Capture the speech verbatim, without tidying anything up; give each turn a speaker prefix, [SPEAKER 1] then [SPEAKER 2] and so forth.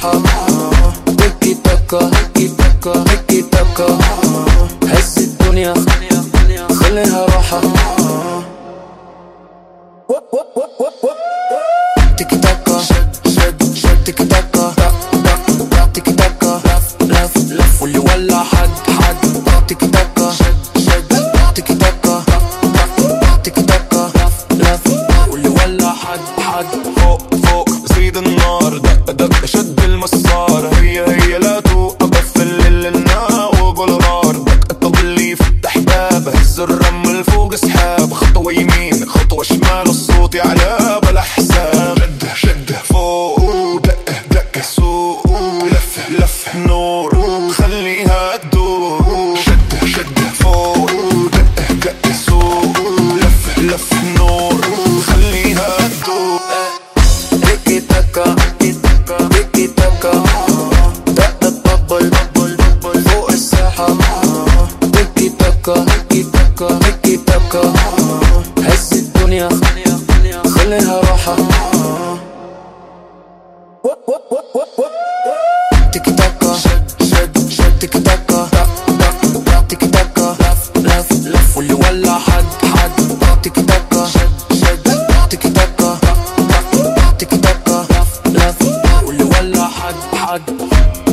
[SPEAKER 1] الراحة. تيكي تاكا تيكي تاكا تيكي تاكا، هز الدنيا خليها راحة. تيكي تاكا تيكي تاكا تيكي تاكا، لف لف واللي ولع حد حد. تيكي تاكا تيكي تاكا تيكي تاكا، لف واللي ولع حد حد.
[SPEAKER 2] فوق فوق زيد النار، دق دق شد المسار، هي هي لا توقف الليل لنا وقول غار. دق الطبل يفتح باب، هز الرمل فوق سحاب، خطوة يمين خطوة شمال الصوت يعلى بلا حساب. شد شد فوق دق دق سوق، لف لف نور خليها تدور. شد شد فوق دق دق سوق، لف لف نور خليها تدور.
[SPEAKER 1] تيكي تاكا تيكي تاكا، دق الطبل فوق الساحة. تيكي تاكا تيكي تاكا تيكي تاكا، هز الدنيا خليها راحة. تيكي تاكا تيكي تاكا تيكي تاكا، لف لف واللي ولع حد حد. تيكي تاكا تيكي تاكا تيكي تاكا، لف واللي ولع حد حد.